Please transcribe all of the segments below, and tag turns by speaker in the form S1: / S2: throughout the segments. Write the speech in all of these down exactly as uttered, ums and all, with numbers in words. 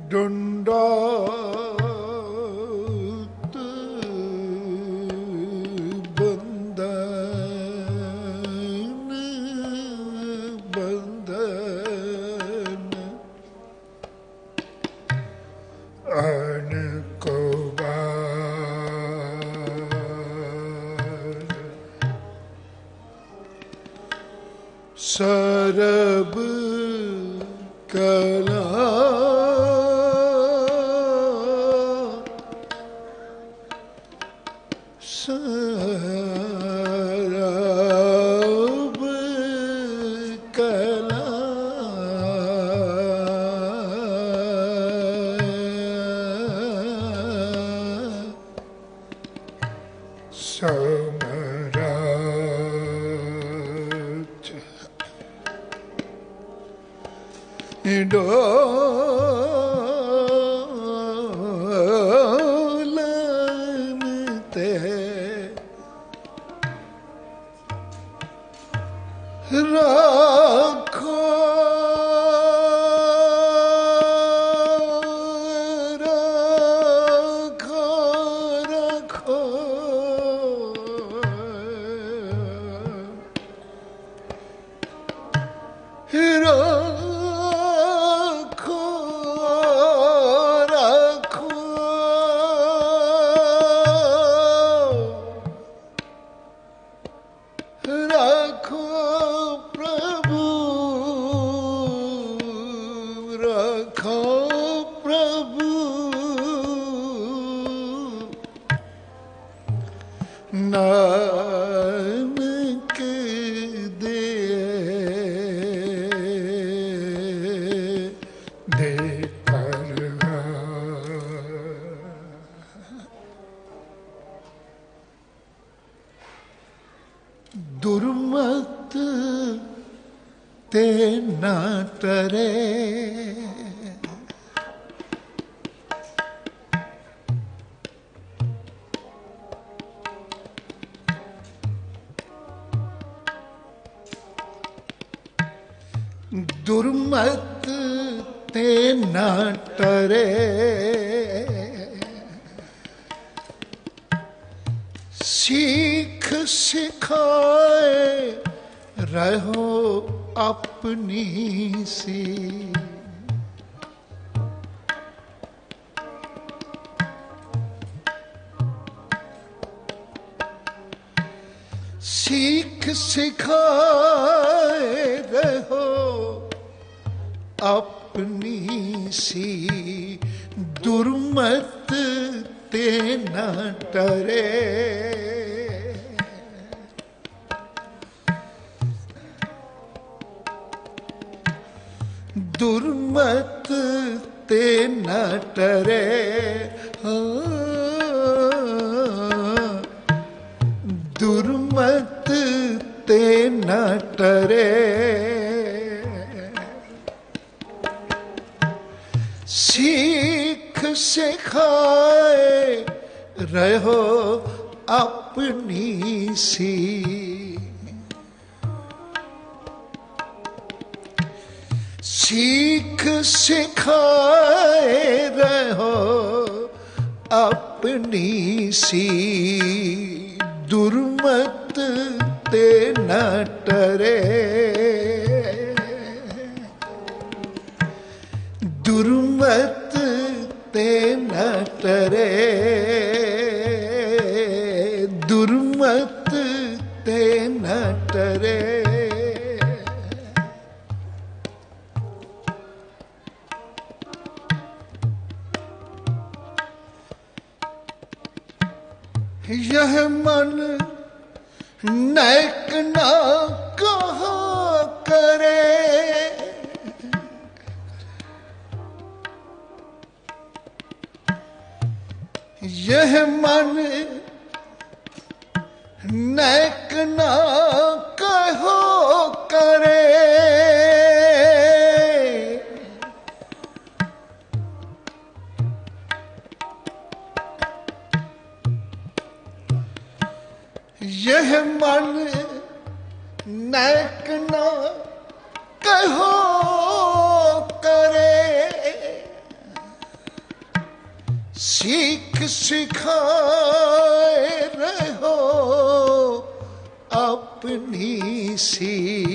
S1: ਡੁੰਡਾਤ ਬੰਦਨ ਬੰਦਨ ਅਨ ਕੋ ਬਾਰ ਸਰਬ ਕਲਾ ਸਰਬ ਕਲਾ ਸਮਰਾਟ ਡੋਲਨ ਤੇ ਰੱਖੋ ਰੱਖੋ ਰੱਖੋ ਰੱਖੋ ਰੱਖੋ ਰੱਖੋ ਪ੍ਰਭੂ ਰੱਖੋ ਪ੍ਰਭੂ ਨਾਨਕ ਦੇ ਦੇ ਕਰਗਾ ਦੁਰਮਤ ਤੇ ਨਾ ਟਰੇ ਦੁਰਮਤ ਤੇ ਨਾ ਟਰੇ ਸਿੱਖ ਸਿਖਾਏ ਰਹੋ ਆਪਣੀ ਸੀ ਸਿੱਖ ਸਿਖਾਏ ਰਹੋ ਆਪਣੀ ਸੀ ਦੁਰਮਤ ਤੇ ਨਾ ਟਰੇ ਦੁਰਮਤ ਤੇ ਨਾ ਟਰੇ ਦੁਰਮਤ ਤੇ ਨਾ ਟਰੇ ਸਿੱਖ ਸਿਖਾਏ ਰਹੋ ਆਪਣੀ ਸੀ ਸਿੱਖ ਸਿਖਾਏ ਰਹੋ ਆਪਣੀ ਸੀ ਦੁਰਮਤ ਤੇ ਨਾ ਟਰੇ ਦੁਰਮਤ ਤੇ ਨਾ ਟਰੇ ਦੁਰਮਤ ਤੇ ਨਾ ਟਰੇ यह मन नैक ना कहा करे यह मन नैक ना कहो करे यह मन नैक ना कहो करे सीख सिखाए रहो अपनी सी।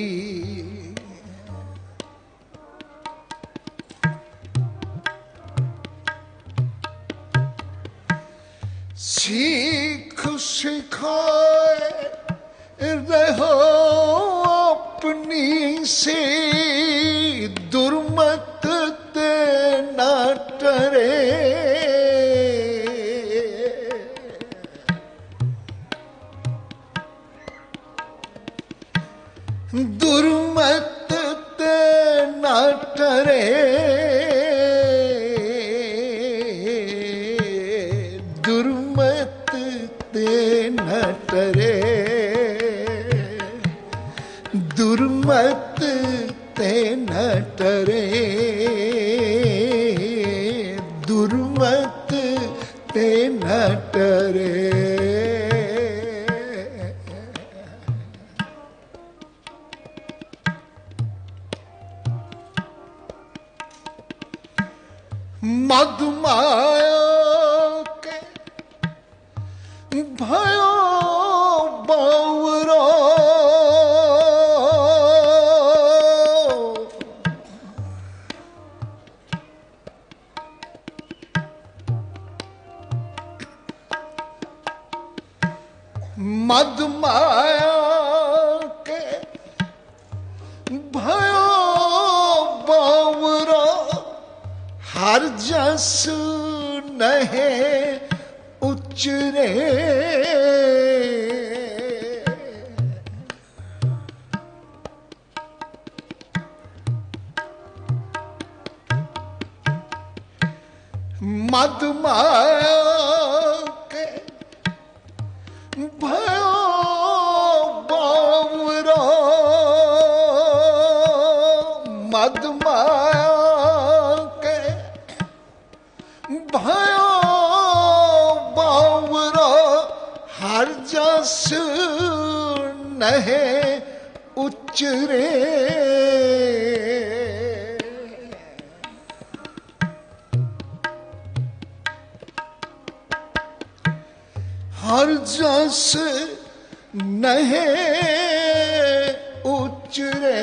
S1: सीख सिखाए रहो अपनी सी, दुर्मत ते ना टरे। दुर्मत ते ना टरे, दुर्मत ते न टरे, दुर्मत ते न टरे, दुर्मत ते न टरे। मद माया के भयो बावरो, मद माया के भयो बावरो, हर जस नहीं उचरे। मद माया के भयो बावरो, मद माया के भयो बावरो, हर जस नहीं उचरे। हर जस नहीं उचरे,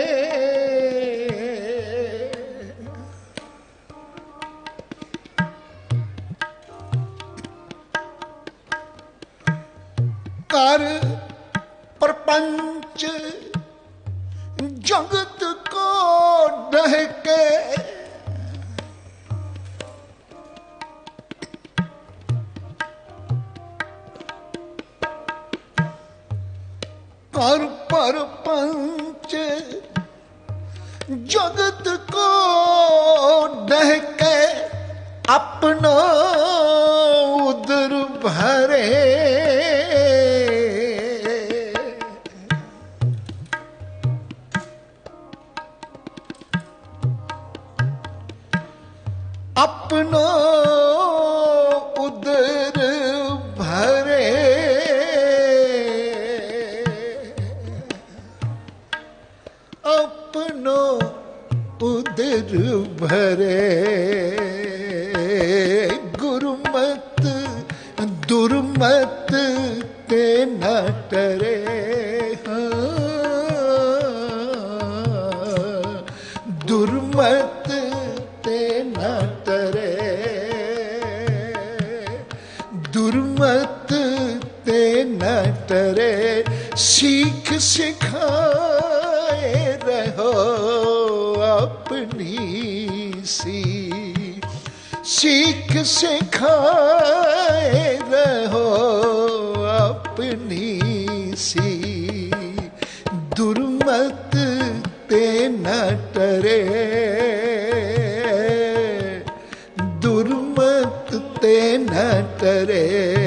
S1: कर प्रपंच जगत को डहके, कर प्रपंच जगत को डहके, अपना उदर भरे। अपना उदर भरे, अपनो उदर भरे। गुरुमत दुर्मत ते न टरे, दुर्मत ते न टरे, दुर्मत ते न टरे। सीख सिखाए रहो अपनी सी, सीख सिखाए रहो अपनी सी, दुर्मत ते न टरे, दुर्मत ते न टरे।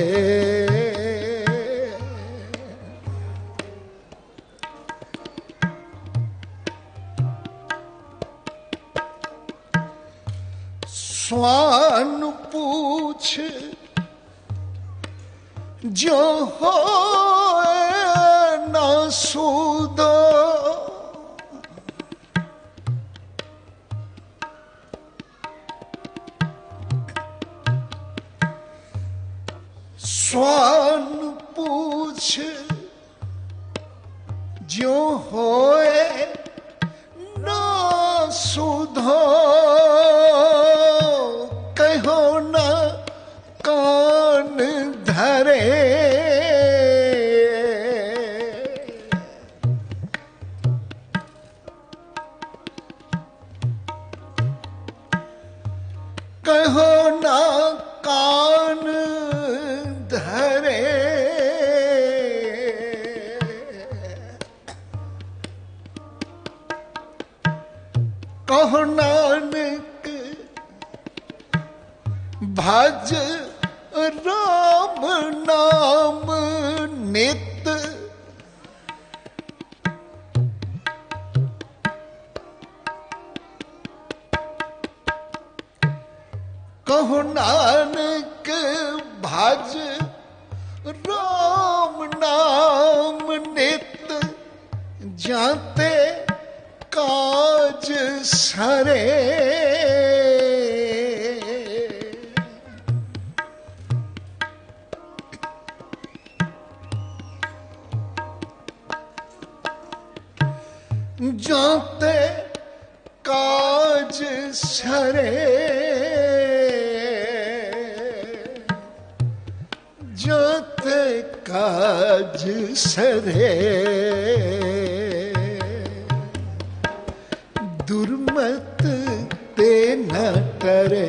S1: स्वान पूछ जो हो ना सूदो, स्वान पूछ जो होए ना सुधो कहो ना कान धरे कहो ना कान धरे कहो नानक भज राम नाम नित कहो नानक भज राम नाम नित जाते काज सरे जाते काज सरे जाते काज सरे दुर्मत ते न करे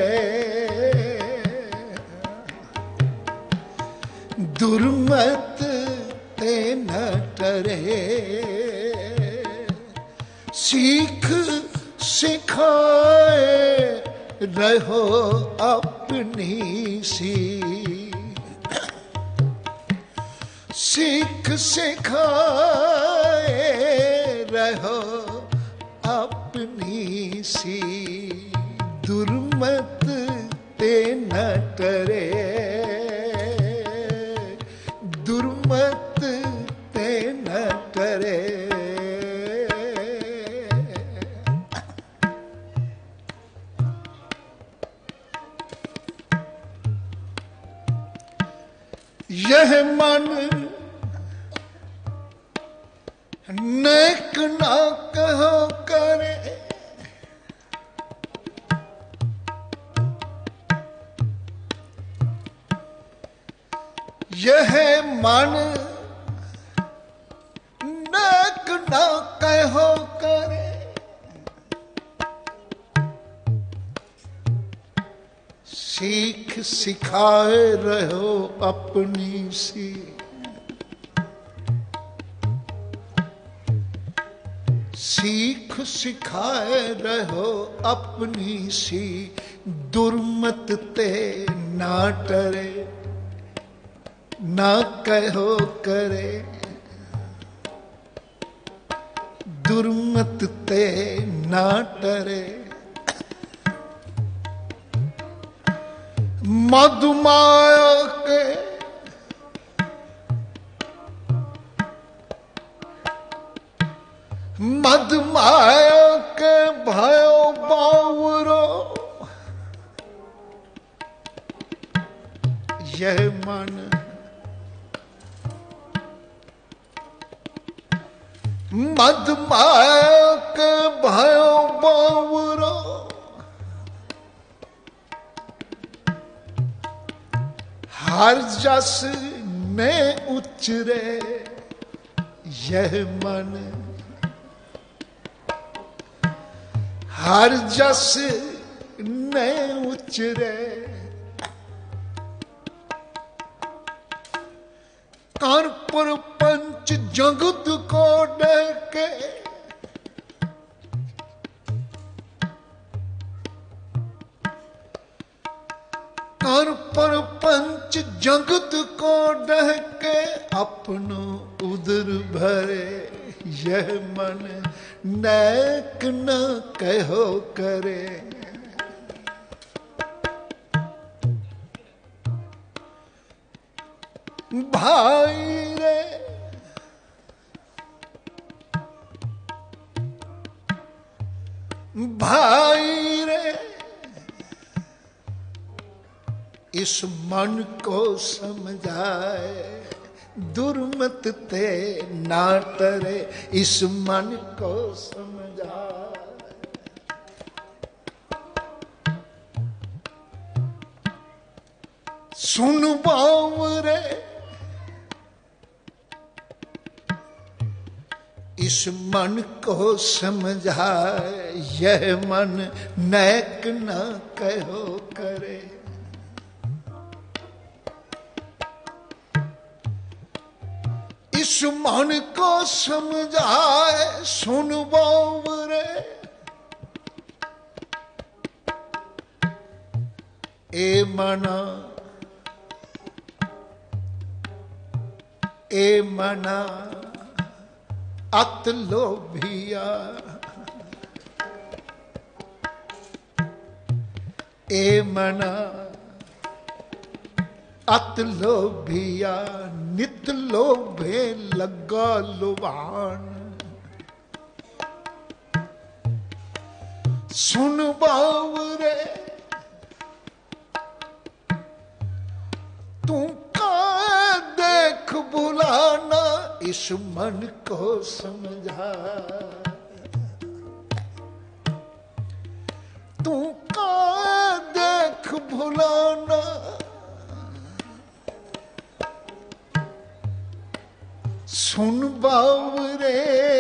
S1: दुर्मत ते न करे सीख सिखाए रहो अपनी सी सीख सिखाए रहो अपनी सी दुर्मत ते न करे दुर्मत ते न करे यह मन नेक ना कहो करे यह मन नेक ना कहो करे सीख सिखाए रहो अपनी सी सीख सिखाए रहो अपनी सी दुर्मत ते ना टरे ना कहो करे दुर्मत ते ना टरे मधुमाया के मधुमाया के भयो बावरो यह मन मधुमाया के भयो बावरो हर जस में उचरे यह मन हर जस में उचरे कानपुर पंच जगत को डके कानपुर पंच जगत को डह के अपनो उदर भरे यह मन नेक न कहो करे भाई रे भाई रे इस मन को समझाए, दुर्मत ते ना तरे, इस मन को समझाए। सुन बावरे इस मन को समझाए, यह मन नेक न कहो करे। इस मन को समझाए, सुन बावरे ए मना, ए मना अत लोभिया, ए मना अत लोभिया, नित लोभे लगा लुभान। सुन बावरे तू का देख बुलाना, इस मन को समझा। तू का देख भुलाना, सुन बावरे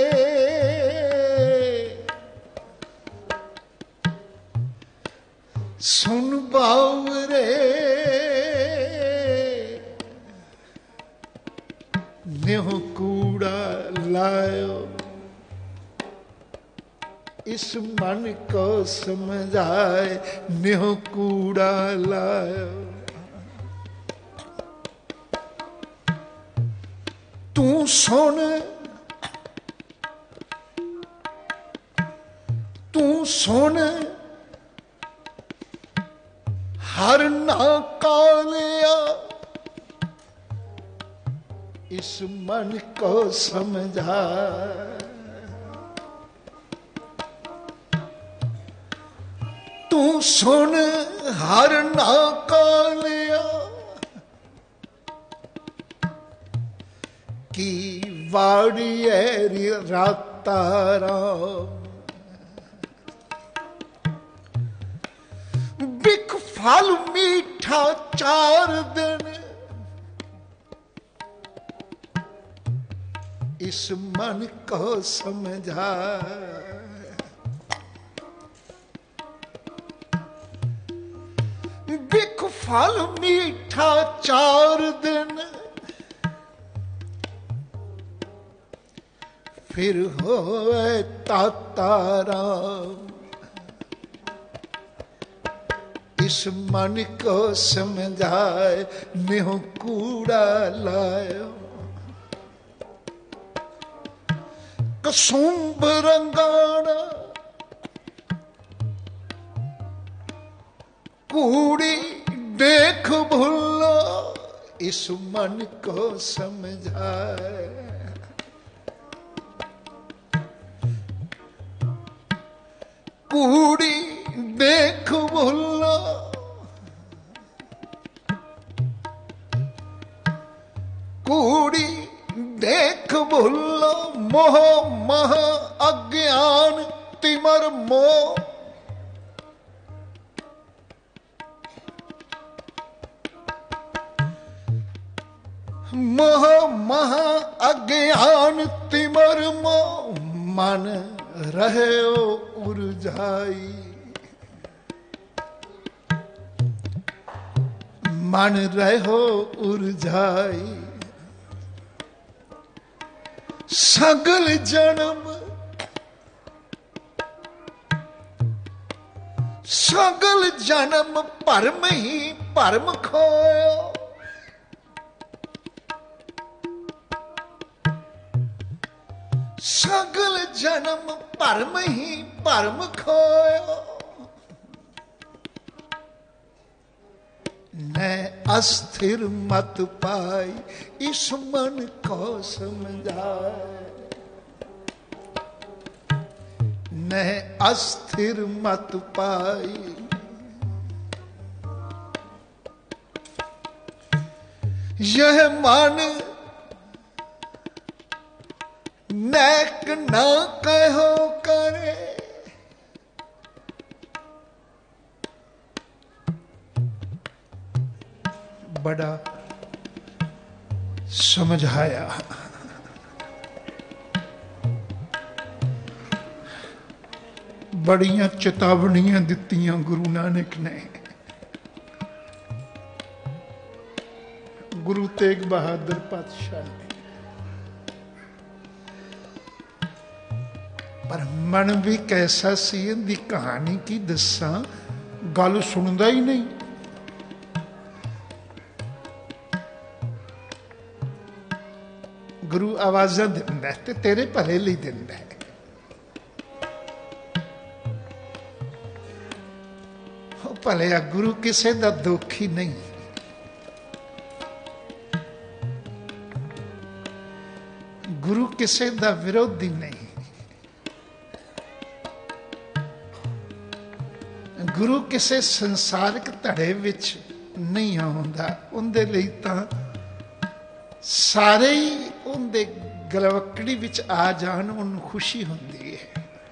S1: सुन बावरे नेह कूड़ा लायो, इस मन को समझाए, नेह कूड़ा लायो। तू सुन, तू सुन हर ना कालिया, इस मन को समझा। तू सुन हर ना कालिया, की वाड़िए राता राम। बिक फल मीठा चार दिन, इस मन को समझा। बिक फल मीठा चार दिन, फिर होए ताताराम। इस मन को समझाए, नेह कूड़ा लायो। कसुंभ रंगाना कूड़ी देख भूलो, इस मन को समझाए। कूड़ी देख भूलो, कूड़ी देख भूलो, मोह मह अज्ञान तिमर मोह। मोह मह अज्ञान तिमर मोह, मन रहे उर्जाई। मन रहो उर्जाई, सगल जन्म सगल जन्म परम ही परम खोयो। सगल जन्म परम ही परम खोयो। मैं अस्थिर मत पाई, इस मन को समझाए। मैं अस्थिर मत पाई, यह मान नैक ना कहो करे। बड़ा समझाया, बड़ियां चेतावनियां दित्तियां गुरु नानक ने। गुरु तेग बहादुर पातशाह ने। पर मन भी कैसा सी, इनकी कहानी की दसा, गल सुनता ही नहीं। गुरु आवाज़ां दिंदा है ते तेरे भले लिए दिंदा है। भले गुरु किसी का दुखी नहीं। गुरु किसी का विरोधी नहीं। गुरु किसी संसारिक धड़े विच नहीं आउंदा। उनदे लई तां सारे ही उनदे गलवकड़ी विच आ जान उन्हें खुशी हुंदी है।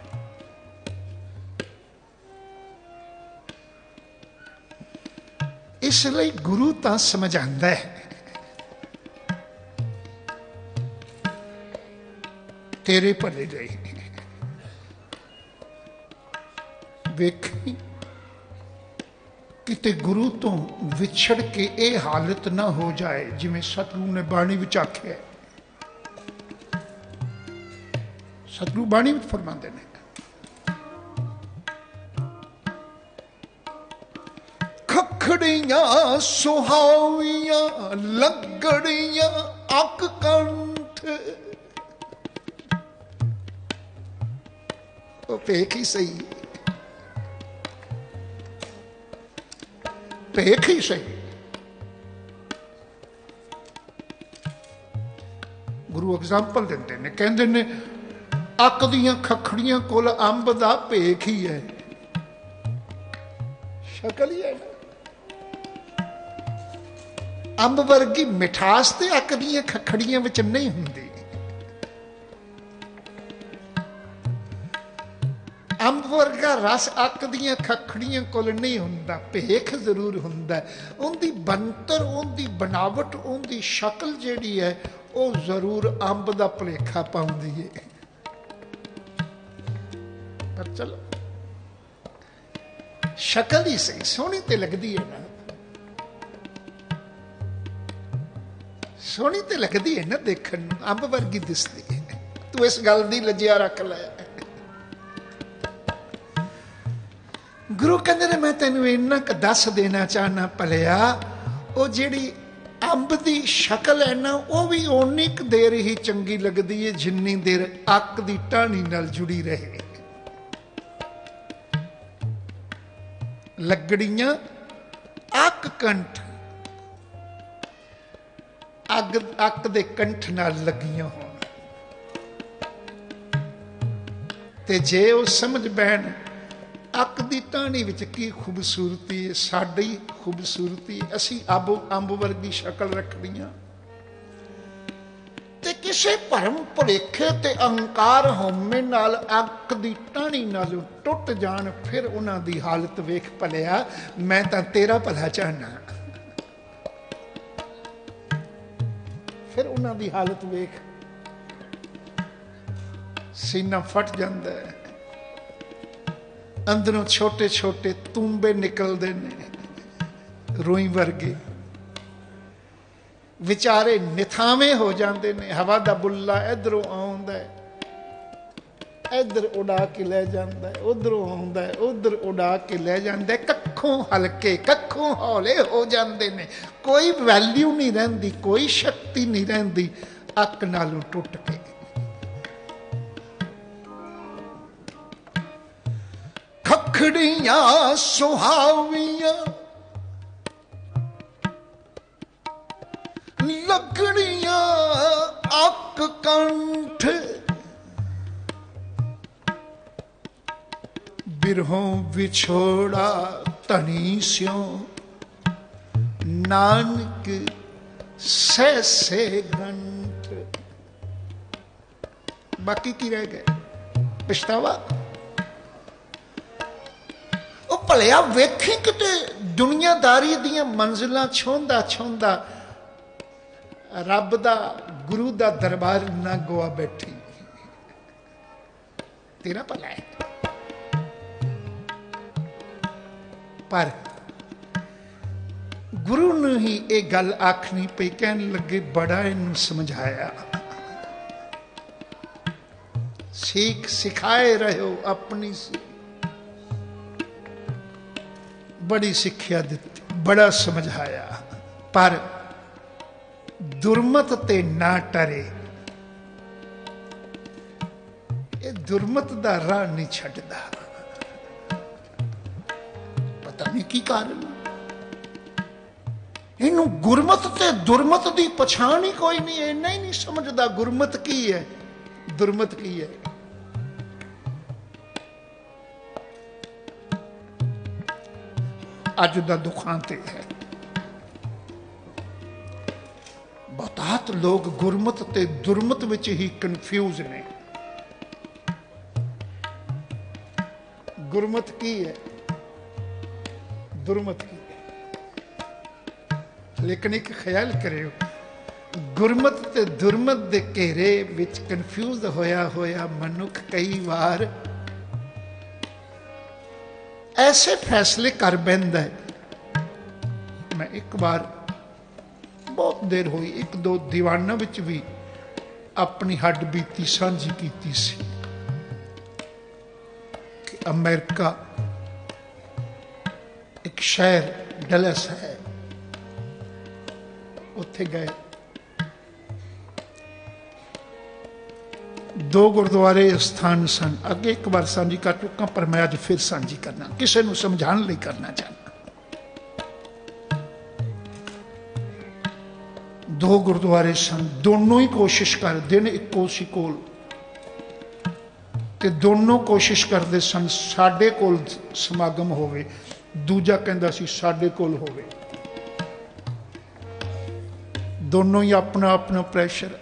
S1: इसलिए गुरु तां समझांदा है। तेरे भले ਲਈ। ਵੇਖੀ किते गुरु तो विछड़ के ये हालत ना हो जाए जिमें सतगुरु ने बाणी विच आख्या। सतगुरु बाणी विच फरमांदे ने, खखड़ियां सुहावियां लगड़ियां अक कंठ। वो पेख ही सही, पेख ही सही। गुरु एग्जाम्पल देंदे ने, कहंदे ने अक दियां खखड़ियां कोल अंब दा पेख ही है। शक्ल ही है ना। अंब वर्गी मिठास ते अक दियां खखड़ियां विच नहीं हुंदी। अंब वर्गा रस अक दियां खखड़ियां कोल नहीं हुंदा, भेख जरूर हुंदा। उनकी बनतर, उनकी बनावट, उनकी शक्ल जिहड़ी है वो जरूर अंब दा भुलेखा पाउंदी है। पर चलो शक्ल ही सही सोहनी ते लगदी है ना, सोहनी ते लगदी है ना देखण नूं, अंब वर्गी दिसदी है। तू इस गल दी लज्जिया रख लै। गुरु कहते ने मैं तेन इन्ना क दस देना चाहना भलिया, वो जिहड़ी अंब की शक्ल है ना वो भी उन्नी क देर ही चंगी लगती है जिन्नी देर अक की टाणी नाल जुड़ी रहे। लगड़ियां अक कंठ, अग अक दे कंठ नाल लगियां होण ते जे वो समझ बैन अक दी टाणी विच की खूबसूरती है, साडी खूबसूरती, असी अब अंब वर्गी शक्ल रखनियां ते किसे भरम भुलेखे ते अहंकार होमे नाल अक दी टाणी नालों टुट जान, फिर उन्हां दी हालत वेख भलिया। मैं तां तेरा भला चाहना, फिर उन्हां दी हालत वेख, सीना फट जांदा है, अंदरों छोटे छोटे तूंबे निकलते ने रोई वर्गे, विचारे निथावे हो जाते ने। हवा दा बुल्ला इधरों आउंदा है, इधर उड़ा के ले जाता है, उधरों आउंदा है, उधर उड़ा के ले जाता है। कखों हल्के कखों हौले हो जाते ने, कोई वैल्यू नहीं रहिंदी, कोई शक्ति नहीं रहिंदी अक नालों टुट के। खखड़ियां सुहावियां लगड़ियां अक कंठ, बिरहों विछोड़ा तनी स्यों नानक सहसे गंठ। बाकी की रह गए? पछतावा। ਉਹ ਭਲਿਆ ਵੇਖੀ ਕਿਤੇ ਦੁਨੀਆਦਾਰੀ ਦੀਆਂ ਮੰਜ਼ਿਲਾਂ ਛੋਂਦਾ ਛੋਂਦਾ ਰੱਬ ਦਾ ਗੁਰੂ ਦਾ ਦਰਬਾਰ ਨਾ ਗਵਾ ਬੈਠੀ। ਤੇਰਾ ਭਲਾ ਹੈ। ਪਰ ਗੁਰੂ ਨੂੰ ਹੀ ਇਹ ਗੱਲ ਆਖਣੀ ਪਈ। ਕਹਿਣ ਲੱਗੇ ਬੜਾ ਇਹਨੂੰ ਸਮਝਾਇਆ, सीख सिखाए रहे हो अपनी सी। बड़ी सिक्ख्या दी, बड़ा समझाया, पर दुर्मत ते ना टरे। ये दुर्मत दा राह नहीं छड्डदा। पता नहीं की कारण, इनू गुरमत ते दुर्मत दी पछाण ही कोई नहीं। इन्ना ही नहीं समझदा गुरमत की है, दुर्मत की है। अज दा दुखांत है, बहुतात लोग गुरमत ते दुर्मत विच ही कन्फ्यूज ने। गुरमत की है, दुर्मत की है। लेकिन एक ख्याल करियो, गुरमत ते दुर्मत दे घेरे विच कन्फ्यूज होया होया मनुख कई बार ऐसे फैसले कर बैठता है। मैं एक बार बहुत देर हुई एक दो दीवाना विच भी अपनी हड्ड बीती सांझी कीती सी कि अमेरिका एक शहर डलस है, उत्थे गए। दो गुरुद्वारे स्थान सन। अगे एक बार सांझी कर चुका, पर मैं अज फिर सांझी करना, किसी को समझाने लिए करना चाहना। दो गुरुद्वारे सन, दोनों ही कोशिश कर, दिन इको सी कोल ते दोनों कोशिश करते सन साडे कोल समागम होवे, दूजा कहंदा सी साडे कोल होवे। दोनों ही अपना अपना प्रेशर,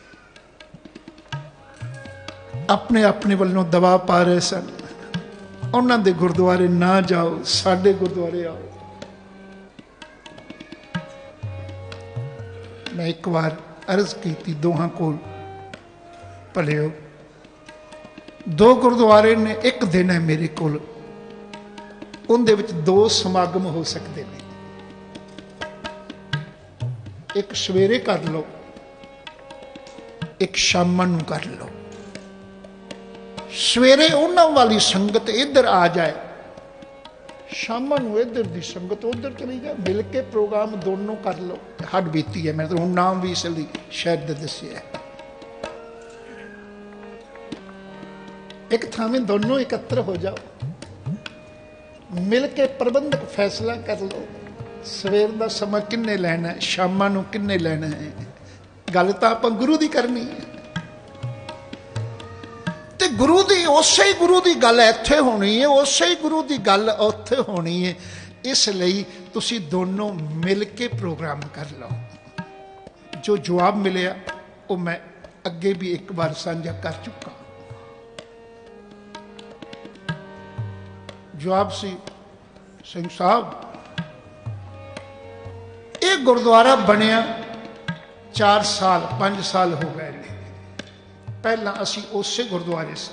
S1: अपने अपने वालों दबाव पा रहे सन। उन्होंने दे गुरुद्वारे ना जाओ, साडे गुरुद्वारे आओ। मैं एक बार अर्ज की दोहां कोल, भलियो दो गुरुद्वारे ने, एक दिन है मेरे कोल, उनदे विच दो समागम हो सकते हैं। एक सवेरे कर लो, एक शाम नूं कर लो। सवेरे उन्होंने वाली संगत इधर आ जाए, शाम नूं इधर दी संगत उधर चली जाए, मिल के प्रोग्राम दोनों कर लो। हड बीती है, मैं तो हुण नाम भी इसलिए शायद दस्सिया। एक थामे दोनों एकत्र हो जाओ, मिल के प्रबंधक फैसला कर लो, सवेर का समा किन्ने लेना है, शाम नूं किन्ने लेना है। गल तो आपां गुरु दी करनी है, ते गुरु दी उसे ही गुरु दी गल इत्थे होनी है, उसे ही गुरु दी गल उत्थे होनी है। इसलिए तुसी दोनों मिल के प्रोग्राम कर लो। जो जवाब मिले वो मैं अगे भी एक बार साझा कर चुका। जवाब सी, सिंह साहब ये गुरुद्वारा बनया चार साल पांच साल हो गए ने, पहला असी उसे गुरुद्वारे सा।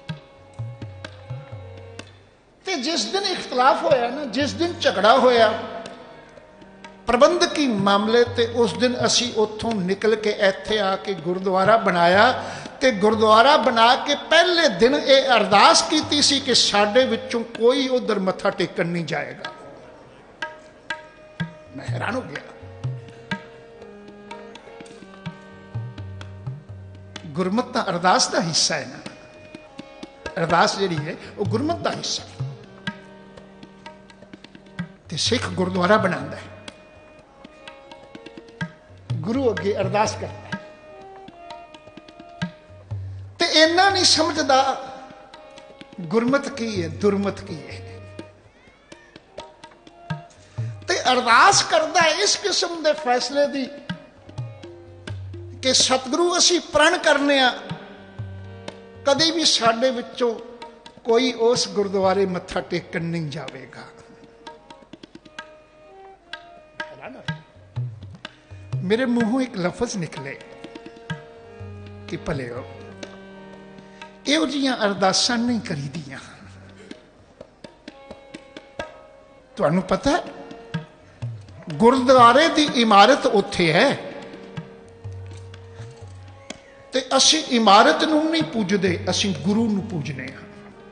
S1: ते जिस दिन इख्तलाफ होया ना, जिस दिन झगड़ा होया प्रबंधकी मामले ते, उस दिन असी उथों निकल के इत्थे आके गुरुद्वारा बनाया। ते गुरुद्वारा बना के पहले दिन ये अरदास की सी कि साडे विचों कोई उधर मत्था टेकन नहीं जाएगा। मैं हैरान हो गया। गुरमत का अरदास का हिस्सा है ना, अरदास जी है वो गुरमत का हिस्सा है। ते सिख गुरुद्वारा बनाता है, गुरु अगे अरदास करता है। ते इन्ना नहीं समझदा गुरमत की है, दुरमत की है। ते अरदास करता है इस किस्म के फैसले की कि सतगुरु असी प्रण करने आ, कदी भी साडे विचों कोई उस गुरुद्वारे मत्था टेकन नहीं जाएगा। मेरे मुंहों एक लफज निकले कि भलेओ इहो जिहियां अरदासां नहीं करी दियां। तुहानूं पता है गुरुद्वारे की इमारत उत्थे है ते असी इमारत नूं नहीं पूजदे, असी गुरु नूं पूजने हां।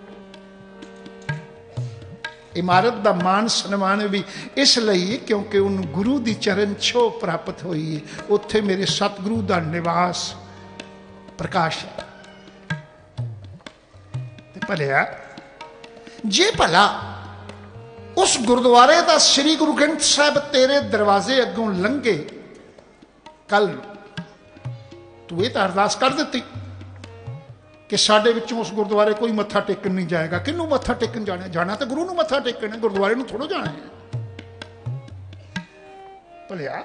S1: इमारत का मान सन्मान भी इसलिए क्योंकि उन्होंने गुरु की चरण छो प्राप्त हुई है, उत्थे मेरे सतगुरु का निवास प्रकाश है। भलिया जे भला उस गुरुद्वारे का श्री गुरु ग्रंथ साहब तेरे दरवाजे अगों लंघे, कल तू ये तो अरदास कर दी कि साडे विचों उस गुरुद्वारे कोई मत्था टेकन नहीं जाएगा। किनू मत्था टेकन जाना? जाना तो गुरु नूं मत्था टेकन है, गुरुद्वारे नूं थोड़ो जाना है। भलिया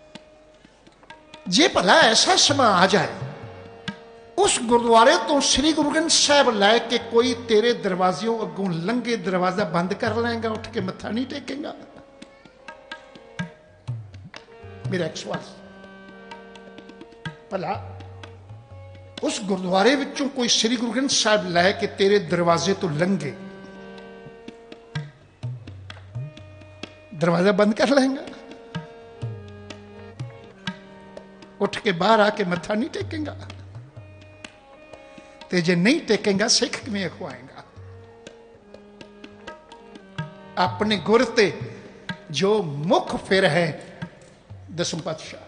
S1: जे भला ऐसा समा आ जाए उस गुरुद्वारे तो श्री गुरु ग्रंथ साहब लैके कोई तेरे दरवाजियों अगों लंघे, दरवाजा बंद कर लेगा, उठ के मत्था नहीं टेकेगा। मेरा एक सवाल, भला उस गुरुद्वारे विचों कोई श्री गुरु ग्रंथ साहब लैके तेरे दरवाजे तो लंघे, दरवाजा बंद कर लेगा, उठ के बाहर आके मत्था नहीं टेकेगा? ते जे नहीं टेकेगा सिख किवें अखवाएगा? अपने गुर ते जो मुख फिर है दसम पातशाह,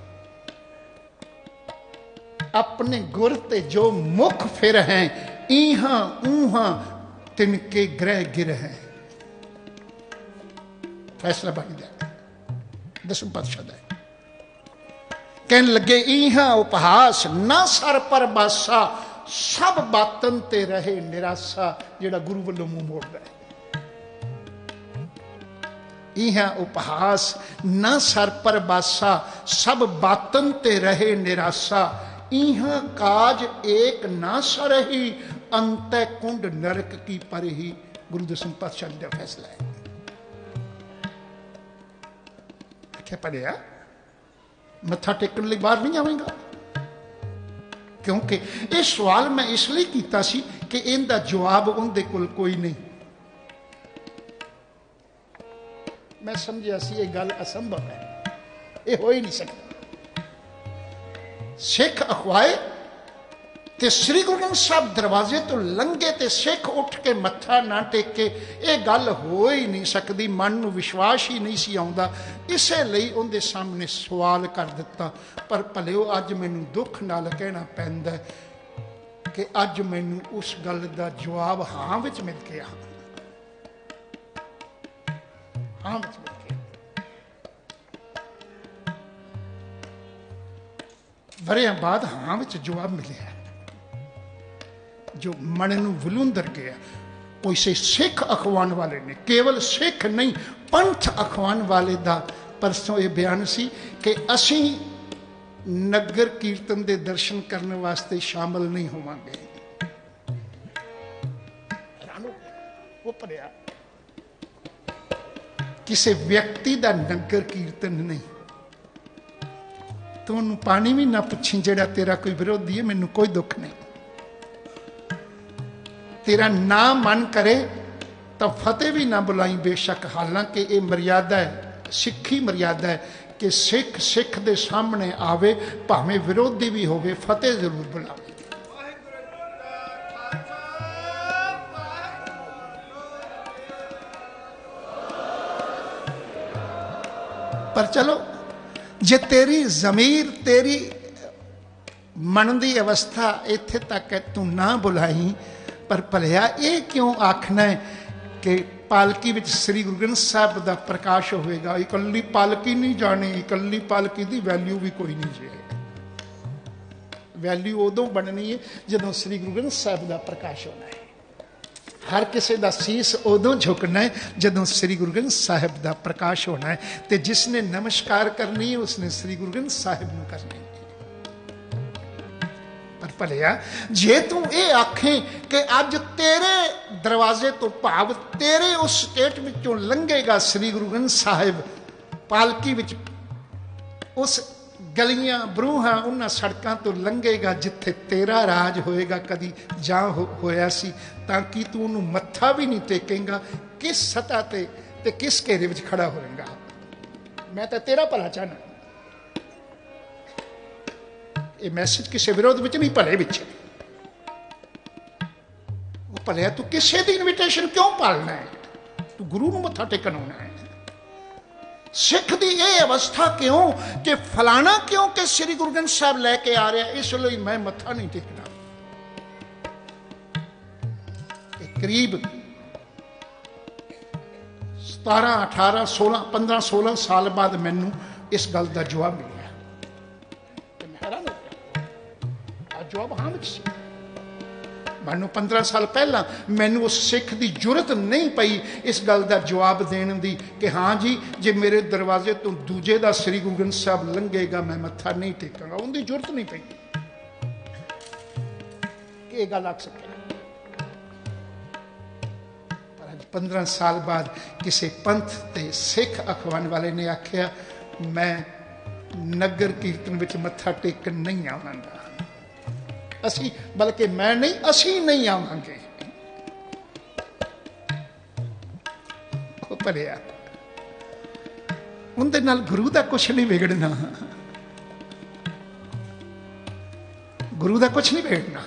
S1: अपने गुर ते जो मुख फिर हैं ईहा ऊहा तिनके ग्रह गिर है। फैसला बन गया दसम पातशाह दा। कहन लगे ईहा उपहास ना सर पर बासा, सब बातन ते रहे निराशा। जेड़ा गुरु वालों मुंह मोड़दा है, इहा उपहास ना सर पर बासा, सब बातन ते रहे निराशा। इहा काज एक ना सरही, अंतै कुंड नरक की परही। गुरु दसम पातशाह का फैसला है। क्या पढ़िया मत्था टेकन लिए बाहर नहीं आवेगा? क्योंकि यह सवाल मैं इसलिए किया सी कि इनका जवाब उनके कोल कोई नहीं। मैं समझिया सी ये गल असंभव है, ये हो ही नहीं सकता। सिख अखवाए ते श्री गुरु ग्रंथ साहब दरवाजे तो लंघे ते सिख उठ के मत्था ना टेके, ये गल हो ही नहीं सकती। मन नूं विश्वास ही नहीं सी आउंदा, इसे लई उनके सामने सवाल कर दिता। पर भलिओ अज मैनूं दुख नाल कहना पैंदा कि अज मैनूं उस गल का जवाब हां विच मिल गया। हां विच मिल गया। वरियां बाद हां विच जवाब मिलिया जो मन नूं वलूंदर गया। कोई से सिख अखवाण वाले ने, केवल सिख नहीं पंथ अखवाण वाले दा परसों यह बयान सी कि असी नगर कीर्तन के दर्शन करने वास्ते शामिल नहीं होवांगे। वो पढ़िया किसी व्यक्ति का नगर कीर्तन नहीं। तू उन्होंने पानी भी ना पुछी जेड़ा तेरा कोई विरोधी है, मैनू कोई दुख नहीं। तेरा ना मन करे तो फतेह भी ना बुलाई बेशक। हालांकि ये मर्यादा है, सिखी मर्यादा है कि सिख सिख दे सामने आवे, भावें विरोधी भी होवे, फतेह जरूर बुलावे। पर चलो जे तेरी जमीर तेरी मन की अवस्था इत्थे तक है, तू ना बुलाई। पर भलिया ये क्यों आखना है कि पालकी विच श्री गुरु ग्रंथ साहब का प्रकाश होगा? इकल्ली पालकी नहीं जानी, इकल्ली पालकी की वैल्यू भी कोई नहीं है। वैल्यू उदों बननी है जदों श्री गुरु ग्रंथ साहब का प्रकाश होना है। हर किसी का सीस उदों झुकना है जदों श्री गुरु ग्रंथ साहब का प्रकाश होना है। तो जिसने नमस्कार करनी है उसने श्री गुरु ग्रंथ साहब को करनी है। ਭਲਿਆ ਜੇ ਤੂੰ ਇਹ ਆਖੇ ਕਿ ਅੱਜ ਤੇਰੇ ਦਰਵਾਜ਼ੇ ਤੋਂ ਭਾਵ ਤੇਰੇ ਉਸ ਸਟੇਟ ਵਿੱਚੋਂ ਲੰਘੇਗਾ ਸ੍ਰੀ ਗੁਰੂ ਗ੍ਰੰਥ ਸਾਹਿਬ ਪਾਲਕੀ ਵਿੱਚ, ਉਸ ਗਲੀਆਂ ਬਰੂਹਾਂ ਉਹਨਾਂ ਸੜਕਾਂ ਤੋਂ ਲੰਘੇਗਾ ਜਿੱਥੇ ਤੇਰਾ ਰਾਜ ਹੋਏਗਾ, ਕਦੀ ਜਾਂ ਹੋਇਆ ਸੀ, ਤਾਂ ਕਿ ਤੂੰ ਉਹਨੂੰ ਮੱਥਾ ਵੀ ਨਹੀਂ ਟੇਕੇਂਗਾ, ਕਿਸ ਸਤ੍ਹਾ ਤੇ ਤੇ ਕਿਸ ਘੇਰੇ ਵਿੱਚ ਖੜਾ ਹੋਏਗਾ। ਮੈਂ ਤਾਂ ਤੇਰਾ ਭਲਾ ਚਾਹਨਾ। ਇਹ ਮੈਸੇਜ ਕਿਸੇ ਵਿਰੋਧ ਵਿੱਚ ਨਹੀਂ, ਭਲੇ ਵਿੱਚ। ਉਹ ਭਲਿਆ ਤੂੰ ਕਿਸੇ ਦੀ ਇਨਵੀਟੇਸ਼ਨ ਕਿਉਂ ਪਾਲਣਾ ਹੈ? ਤੂੰ ਗੁਰੂ ਨੂੰ ਮੱਥਾ ਟੇਕਣ ਆਉਣਾ ਹੈ। ਸਿੱਖ ਦੀ ਇਹ ਅਵਸਥਾ ਕਿਉਂ ਕਿ ਫਲਾਣਾ ਕਿਉਂਕਿ ਸ੍ਰੀ ਗੁਰੂ ਗ੍ਰੰਥ ਸਾਹਿਬ ਲੈ ਕੇ ਆ ਰਿਹਾ ਇਸ ਲਈ ਮੈਂ ਮੱਥਾ ਨਹੀਂ ਟੇਕਣਾ। ਇਹ ਕਰੀਬ ਸਤਾਰਾਂ ਅਠਾਰਾਂ ਸੋਲਾਂ ਪੰਦਰਾਂ ਸੋਲਾਂ ਸਾਲ ਬਾਅਦ ਮੈਨੂੰ ਇਸ ਗੱਲ ਦਾ ਜਵਾਬ ਮਿਲਿਆ ਤੇ ਮੈਂ ਹੈਰਾਨ ਹੋ ਗਿਆ। ਆ ਜਵਾਬ ਹਾਂ ਵਿੱਚ ਸੀ। ਮੈਨੂੰ ਪੰਦਰਾਂ ਸਾਲ ਪਹਿਲਾਂ ਮੈਨੂੰ ਉਸ ਸਿੱਖ ਦੀ ਜੁਰਤ ਨਹੀਂ ਪਈ ਇਸ ਗੱਲ ਦਾ ਜਵਾਬ ਦੇਣ ਦੀ ਕਿ ਹਾਂ ਜੀ ਜੇ ਮੇਰੇ ਦਰਵਾਜ਼ੇ ਤੋਂ ਦੂਜੇ ਦਾ ਸ੍ਰੀ ਗੁਰੂ ਗ੍ਰੰਥ ਸਾਹਿਬ ਲੰਘੇਗਾ ਮੈਂ ਮੱਥਾ ਨਹੀਂ ਟੇਕਾਂਗਾ। ਉਹਦੀ ਜੁਰਤ ਨਹੀਂ ਪਈ ਕਿ ਇਹ ਗੱਲ ਆਖ ਸਕੇ। ਪਰ ਅੱਜ ਪੰਦਰਾਂ ਸਾਲ ਬਾਅਦ ਕਿਸੇ ਪੰਥ ਤੇ ਸਿੱਖ ਅਖਵਾਨ ਵਾਲੇ ਨੇ ਆਖਿਆ ਮੈਂ ਨਗਰ ਕੀਰਤਨ ਵਿੱਚ ਮੱਥਾ ਟੇਕਣ ਨਹੀਂ ਆਵਾਂਗਾ। ਅਸੀਂ ਬਲਕਿ ਮੈਂ ਨਹੀਂ ਅਸੀਂ ਨਹੀਂ ਆਵਾਂਗੇ। ਉਹ ਭਲਿਆ ਉਹਦੇ ਨਾਲ ਗੁਰੂ ਦਾ ਕੁਛ ਨਹੀਂ ਵਿਗੜਨਾ, ਗੁਰੂ ਦਾ ਕੁਛ ਨਹੀਂ ਵਿਗੜਨਾ।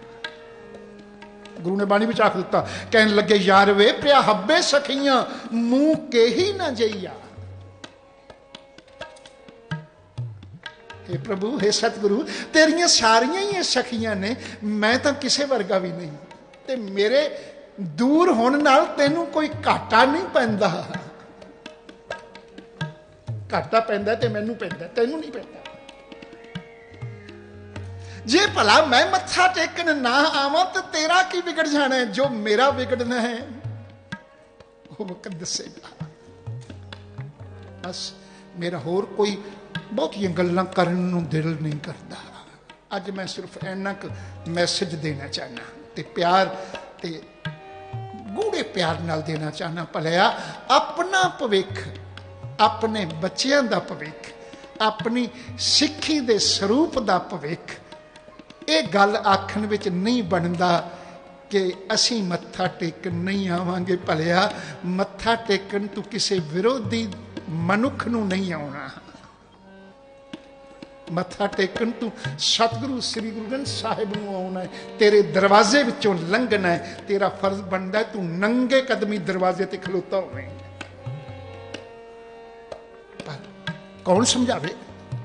S1: ਗੁਰੂ ਨੇ ਬਾਣੀ ਵਿੱਚ ਆਖ ਦਿੱਤਾ, ਕਹਿਣ ਲੱਗੇ ਯਾਰ ਵੇ ਪਿਆ ਹੱਬੇ ਸਖੀਆਂ ਮੂੰਹ ਕੇ ਹੀ ਨਾ ਜਈਆ। हे प्रभु हे सतगुरु तेरियां सारियां ही सखियां ने, मैं तो किसी वर्गा भी नहीं ते मेरे दूर होने नाल तेनू कोई घाटा नहीं पैंदा। घाटा पैंदा ते मैनू पैंदा, तेनू नहीं पैंदा। जे भला मैं मत्था टेकन ना आवां तो तेरा की बिगड़ जाना है? जो मेरा बिगड़ना है वो वक्त दसेगा। बस मेरा होर कोई ਬਹੁਤੀਆਂ ਗੱਲਾਂ ਕਰਨ ਨੂੰ ਦਿਲ ਨਹੀਂ ਕਰਦਾ। ਅੱਜ ਮੈਂ ਸਿਰਫ ਇੰਨਾ ਕੁ ਮੈਸੇਜ ਦੇਣਾ ਚਾਹੁੰਦਾ ਤੇ ਪਿਆਰ ਤੇ ਗੂੜੇ ਪਿਆਰ ਨਾਲ ਦੇਣਾ ਚਾਹੁੰਦਾ। ਭਲਿਆ ਆਪਣਾ ਭਵਿੱਖ, ਆਪਣੇ ਬੱਚਿਆਂ ਦਾ ਭਵਿੱਖ, ਆਪਣੀ ਸਿੱਖੀ ਦੇ ਸਰੂਪ ਦਾ ਭਵਿੱਖ ਇਹ ਗੱਲ ਆਖਣ ਵਿੱਚ ਨਹੀਂ ਬਣਦਾ ਕਿ ਅਸੀਂ ਮੱਥਾ ਟੇਕਣ ਨਹੀਂ ਆਵਾਂਗੇ। ਭਲਿਆ ਮੱਥਾ ਟੇਕਣ ਤੂੰ ਕਿਸੇ ਵਿਰੋਧੀ ਮਨੁੱਖ ਨੂੰ ਨਹੀਂ ਆਉਣਾ। ਮੱਥਾ ਟੇਕਣ ਤੂੰ ਸਤਿਗੁਰੂ ਸ੍ਰੀ ਗੁਰੂ ਗ੍ਰੰਥ ਸਾਹਿਬ ਨੂੰ ਆਉਣਾ ਹੈ। ਤੇਰੇ ਦਰਵਾਜ਼ੇ ਵਿੱਚੋਂ ਲੰਘਣਾ ਹੈ। ਤੇਰਾ ਫਰਜ਼ ਬਣਦਾ ਤੂੰ ਨੰਗੇ ਕਦਮੀ ਦਰਵਾਜ਼ੇ ਤੇ ਖਲੋਤਾ ਹੋਵੇਂ। ਪਰ ਕੌਣ ਸਮਝਾਵੇ?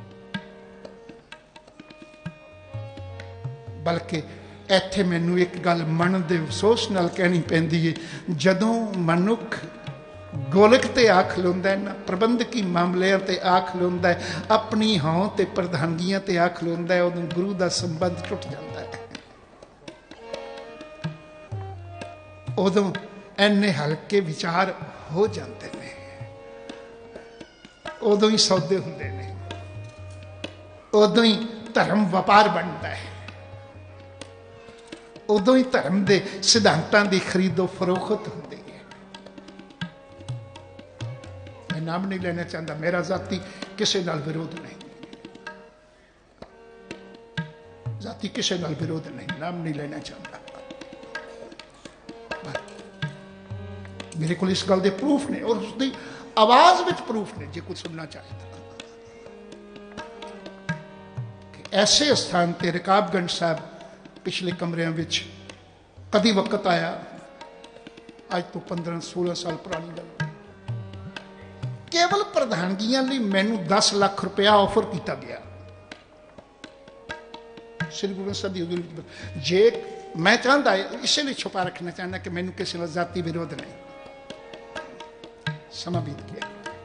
S1: ਬਲਕਿ ਇੱਥੇ ਮੈਨੂੰ ਇੱਕ ਗੱਲ ਮਨ ਦੇ ਅਫਸੋਸ ਨਾਲ ਕਹਿਣੀ ਪੈਂਦੀ ਹੈ, ਜਦੋਂ ਮਨੁੱਖ ਗੋਲਕ ਤੇ ਆ ਖਲੋਂਦਾ, ਨਾ ਪ੍ਰਬੰਧਕੀ ਮਾਮਲਿਆਂ ਤੇ ਆ ਖਲੋਂਦਾ, ਆਪਣੀ ਹਾਂ ਤੇ ਪ੍ਰਧਾਨਗੀਆਂ ਤੇ ਆ ਖਲੋਂਦਾ, ਉਦੋਂ ਗੁਰੂ ਦਾ ਸੰਬੰਧ ਟੁੱਟ ਜਾਂਦਾ ਹੈ। ਉਦੋਂ ਇੰਨੇ ਹਲਕੇ ਵਿਚਾਰ ਹੋ ਜਾਂਦੇ ਨੇ, ਉਦੋਂ ਹੀ ਸੌਦੇ ਹੁੰਦੇ ਨੇ, ਉਦੋਂ ਹੀ ਧਰਮ ਵਪਾਰ ਬਣਦਾ ਹੈ, ਉਦੋਂ ਹੀ ਧਰਮ ਦੇ ਸਿਧਾਂਤਾਂ ਦੀ ਖਰੀਦੋ ਫਰੋਖਤ ਹੁੰਦੀ ਹੈ। मैं नाम नहीं लेना चाहता, मेरा जाति किसी नाल विरोध नहीं, जाति किसी नाल विरोध नहीं, नाम नहीं लेना चाहता। मेरे को इस गल दे प्रूफ ने और उसकी आवाज विच प्रूफ ने, जे कुछ सुनना चाहे कि ऐसे स्थान ते रकाबगंज साहब पिछले कमरिया विच कदी वक्त आया, अज तो पंद्रह सोलह साल पुरानी गल, केवल प्रधानगियां लिए मैनू दस लाख रुपया ऑफर किया गया श्री गुरु साहब दी हजूरी। जे मैं चाहता इसलिए छुपा रखना चाहता कि मैनू किसी का जाति विरोध नहीं। समा बीत गया।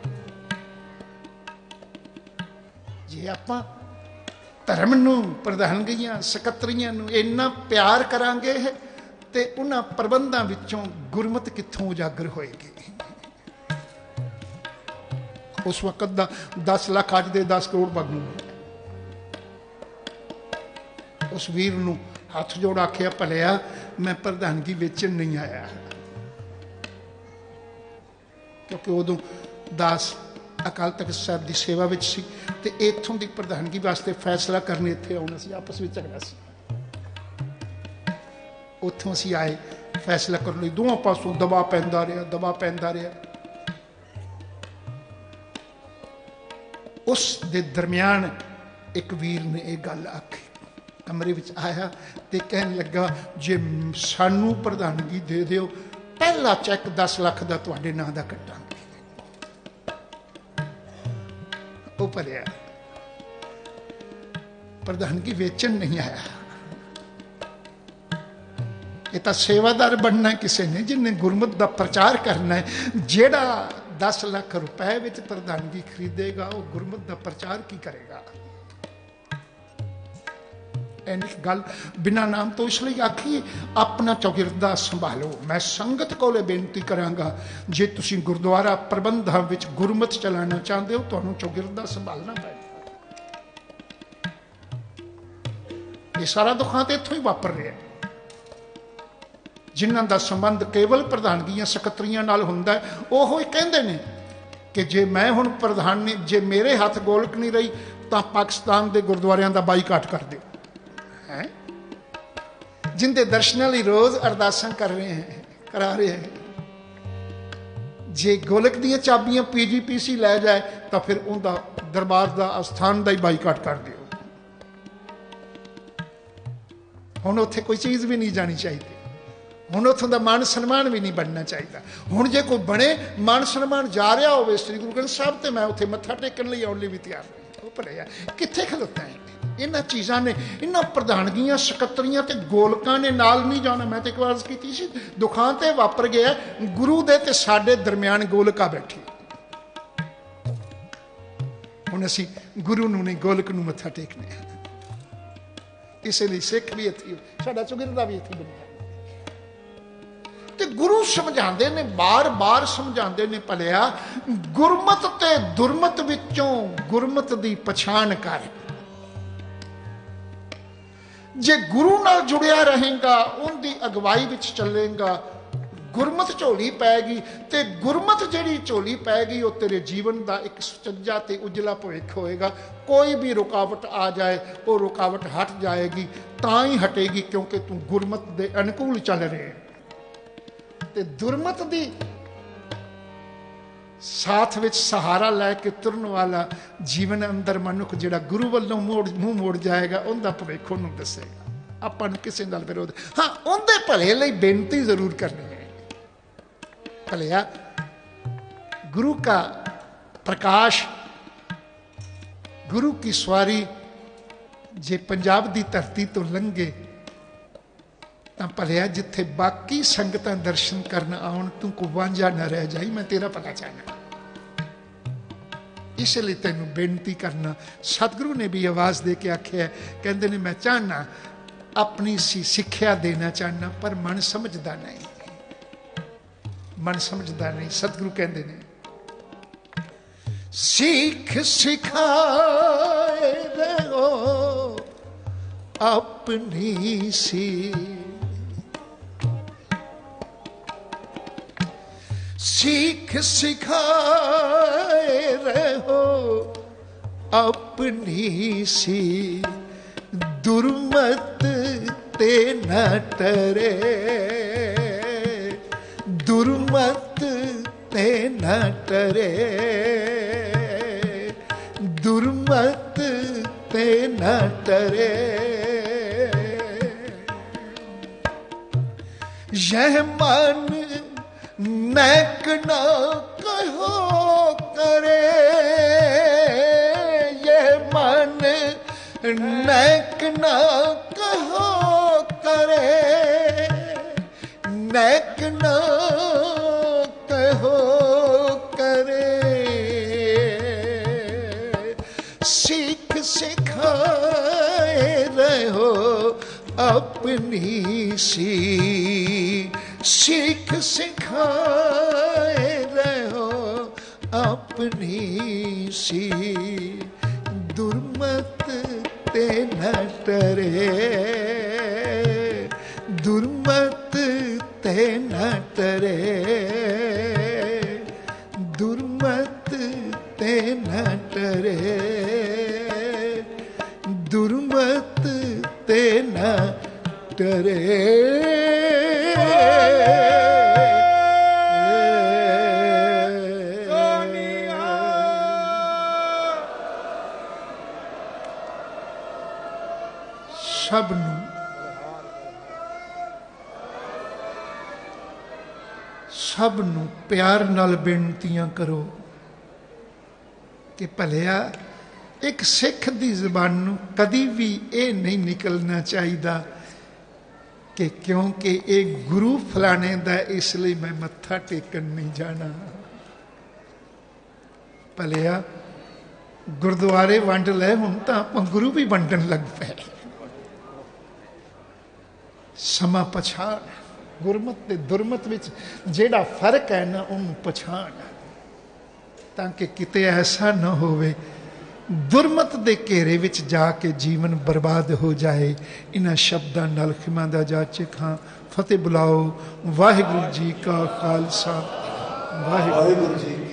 S1: जे आपां धर्म नूं, प्रधानगियां, सकत्तरियां नूं इन्ना प्यार करांगे ते उन्हां प्रबंधां विचों गुरमत कित्थों उजागर होएगी? उस वक्त दा दस लाख अज दे दस करोड़ बगू। उस वीर नूं हथ जोड़ आखिया, भलिया मैं प्रधानगी वेचन नहीं आया, क्योंकि उदों दास अकाल तख्त साहब की सेवा विच सी ते इत्थों की प्रधानगी वास्ते फैसला करने इत्थे आउणा सी, आपस में झगड़ा सी, उत्थों असीं आए फैसला करने लई। दोवां पासों दबा पैंदा रहा दबा पैंदा रहा। उस दे दरम्यान एक वीर ने यह गल आखी, कमरे विच आया ते कहन लगा, जे सानू प्रधानगी दे दिओ, पहला चैक दस लाख का तुहाडे नां दा कट्टांगे। वो भलिया प्रधानगी वेचन नहीं आया, ये तो सेवादार बनना है किसी ने, जिन्हें गुरमत का प्रचार करना है। जेड़ा दस लाख रुपए विच प्रधानगी खरीदेगा वो गुरमत का प्रचार की करेगा। इन्नी गल बिना नाम तो इसलिए आखी, अपना चौगिरदा संभालो। मैं संगत को बेनती करांगा, जे तुसीं गुरुद्वारा प्रबंधां विच गुरमत चलाना चाहते हो, तुहानूं चौगिरदा संभालना पैगा। ये सारा दुखां ते इत्थों ही वापर रहा है। जिन्हां दा संबंध केवल प्रधानगियां सकत्रियां नाल हुंदा है, ओहो ही कहंदे ने कि जे मैं हुण प्रधान ने, जे मेरे हथ गोलक नहीं रही तां पाकिस्तान दे गुरुद्वारियां दा बाईकाट कर दिओ। है जिंदे दर्शनां लई रोज अरदासां कर रहे हैं, करा रहे हैं, जे गोलक दीयां चाबियां पी जी पी सी लै जाए तो फिर उनका दरबार का अस्थान का ही बाईकाट कर दिओ। हुण उत्थे कोई चीज़ भी नहीं जानी चाहिए, हुण उत्थों का मान सन्मान भी नहीं बनना चाहिए। हुण जे कोई बने मान सन्मान जा रहा हो श्री गुरु ग्रंथ साहब, तो मैं उत्थे मत्था टेकन लई आउण लई भी तैयार नहीं। भले कित्थे खलोता है, इन्हां चीज़ां ने, इन्हां प्रधानगियां सकत्रियां ते गोलकां ने नाल नहीं जाना। मैं तो एक बार कीती सी, दुखां ते वापर गया, गुरु दे ते साडे दरम्यान गोलका बैठी। हुण असीं गुरु नूं नहीं गोलक नूं मत्था टेकने, इसलिए सिख भी इत्थे, साडा चौगिरदा भी इत्थे बनिया। ते गुरु समझाते ने, बार बार समझाते ने, भलिया गुरमत ते दुरमत विचों गुरमत दी पछाण कर। जे गुरु नाल जुड़िया रहेगा, उनकी अगवाई विच चलेगा, गुरमत झोली पैगी, ते गुरमत जिहड़ी झोली पैगी वो तेरे जीवन का एक सुचज्जा ते उजला भविख होएगा। कोई भी रुकावट आ जाए वो रुकावट हट जाएगी, तां ही हटेगी क्योंकि तू गुरमत दे अनुकूल चल रहे। ते दुरमत दी साथ विच सहारा लैके तुरन वाला जीवन अंदर मनुख जिहड़ा गुरु वालों मोड़ मुंह मोड़ जाएगा, उनका भविख उहनूं दसेगा। आपां नूं किसी नाल विरोध, हाँ उनके भले लई बेनती जरूर करनी है। भलिया गुरु का प्रकाश, गुरु की सवारी जे पंजाब की धरती तो लंघे तो भलिया जिथे बाकी संगतां दर्शन करन आउण, तू को वांझा न रह जाई, मैं तेरा भला चाहना। इसलिए तेनों बेनती करना। सतगुरु ने भी आवाज दे के आख्या, कहते ने मैं चाहना अपनी सी सिक्ख्या देना चाहना, पर मन समझदा नहीं, मन समझदा नहीं। सतगुरु कहते ने सीख सिखाए रहो अपनी सी, सीख सिखाए रहो अपनी सी, दुर्मत ते न टरे, दुर्मत ते न टरे, दुर्मत ते न टरे। यह मन नैक न कहो करे, यह मन नैक न कहो करे, नैक न कहो करे। सीख सिखाए रहो अपनी सी, सीख सिखाए रहो अपनी सी, दुर्मत ते न टरे। ਰੇ ਸਭ ਨੂੰ ਸਭ ਨੂੰ ਪਿਆਰ ਨਾਲ ਬੇਨਤੀਆਂ ਕਰੋ ਕਿ ਭਲਿਆ ਇੱਕ ਸਿੱਖ ਦੀ ਜ਼ਬਾਨ ਨੂੰ ਕਦੀ ਵੀ ਇਹ ਨਹੀਂ ਨਿਕਲਣਾ ਚਾਹੀਦਾ ਕਿ ਕਿਉਂਕਿ ਇਹ ਗੁਰੂ ਫਲਾਣੇ ਦਾ ਇਸ ਲਈ ਮੈਂ ਮੱਥਾ ਟੇਕਣ ਨਹੀਂ ਜਾਣਾ। ਭਲਿਆ ਗੁਰਦੁਆਰੇ ਵੰਡ ਲੈ, ਹੁਣ ਤਾਂ ਆਪਾਂ ਗੁਰੂ ਵੀ ਵੰਡਣ ਲੱਗ ਪਏ। ਸਮਾਂ ਪਛਾਣ, ਗੁਰਮਤ ਤੇ ਦੁਰਮਤ ਵਿੱਚ ਜਿਹੜਾ ਫਰਕ ਹੈ ਨਾ ਉਹਨੂੰ ਪਛਾਣ, ਤਾਂ ਕਿ ਕਿਤੇ ਐਸਾ ਨਾ ਹੋਵੇ ਦੁਰਮਤ ਦੇ ਘੇਰੇ ਵਿੱਚ ਜਾ ਕੇ ਜੀਵਨ ਬਰਬਾਦ ਹੋ ਜਾਏ। ਇਹਨਾਂ ਸ਼ਬਦਾਂ ਨਾਲ ਖਿਮਾ ਦਾ ਜਾਚਕ ਹਾਂ। ਫਤਿਹ ਬੁਲਾਓ। ਵਾਹਿਗੁਰੂ ਜੀ ਕਾ ਖਾਲਸਾ, ਵਾਹਿਗੁਰੂ ਜੀ।